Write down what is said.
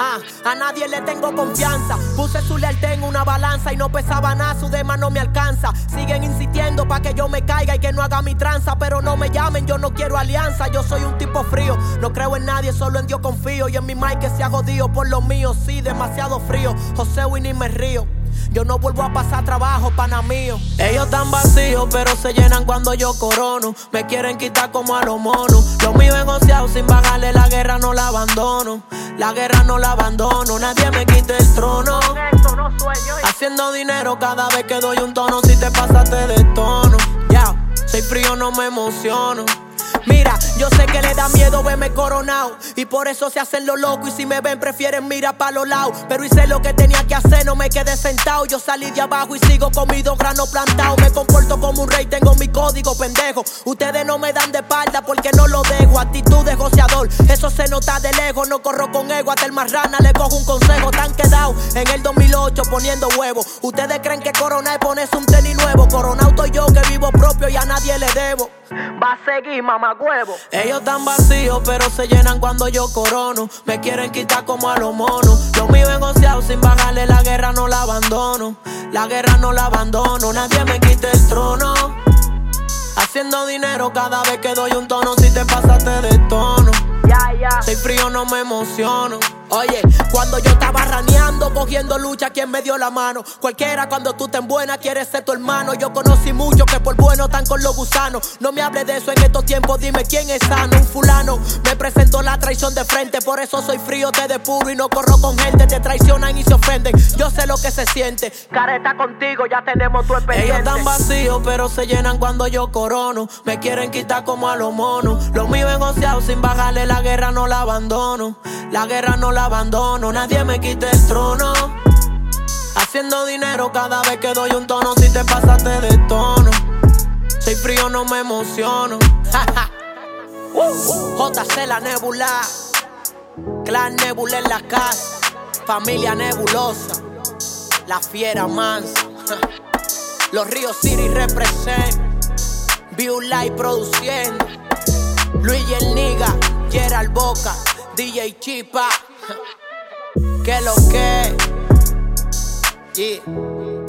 A nadie le tengo confianza. Puse su lealtad en una balanza y no pesaba nada, su demás no me alcanza. Siguen insistiendo pa' que yo me caiga y que no haga mi tranza, pero no me llamen, yo no quiero alianza. Yo soy un tipo frío, no creo en nadie, solo en Dios confío. Y en mi mic que se ha jodido por lo mío, sí, demasiado frío. José Winnie me río. Yo no vuelvo a pasar trabajo, pana mío. Ellos tan vacíos, pero se llenan cuando yo corono. Me quieren quitar como a los monos. Lo mío es goceado sin bajarle, la guerra no la abandono. La guerra no la abandono, nadie me quite el trono. Haciendo dinero cada vez que doy un tono. Si te pasaste de tono, ya, soy frío, no me emociono. Mira, yo sé que le da miedo verme coronado y por eso se hacen lo loco. Y si me ven prefieren mirar pa' los lados. Pero hice lo que tenía que hacer, no me quedé sentado. Yo salí de abajo y sigo con mis 2 granos plantados. Me comporto como un rey, tengo mi código, pendejo. Ustedes no me dan de espalda porque no lo dejo. Actitud de goceador, eso se nota de lejos. No corro con ego, hasta el más rana le cojo un consejo. Tan quedado en el 2008 poniendo huevos. Ustedes creen que corona es ponerse un tenis nuevo. Coronado estoy yo que vivo propio y a nadie le debo. Va a seguir, mamá huevo. Ellos tan vacíos, pero se llenan cuando yo corono. Me quieren quitar como a los monos. Lo mío es goceado sin bajarle, la guerra no la abandono. La guerra no la abandono, nadie me quite el trono. Haciendo dinero cada vez que doy un tono. Si te pasaste de tono, soy frío, no me emociono. Oye, cuando yo estaba raneando, cogiendo lucha, ¿quién me dio la mano? Cualquiera cuando tú ten buena quiere ser tu hermano. Yo conocí muchos que por bueno están con los gusanos. No me hables de eso en estos tiempos, dime quién es sano. Un fulano me presentó la traición de frente. Por eso soy frío, te depuro y no corro con gente. Te traicionan y se ofenden, yo sé lo que se siente. Careta contigo, ya tenemos tu expediente. Ellos tan vacíos, pero se llenan cuando yo corono. Me quieren quitar como a los monos. Lo mío es goceado sin bajarle, la guerra no la abandono. La guerra no la abandono, nadie me quite el trono. Haciendo dinero cada vez que doy un tono. Si te pasaste de tono, soy frío, no me emociono. JC la Nebula, Clan Nebula en la casa, familia nebulosa, la fiera mansa. Los Ríos City represent, View Live produciendo, Luis y el Niga, Gerald Boca, DJ Chipa. Que lo que, yeah.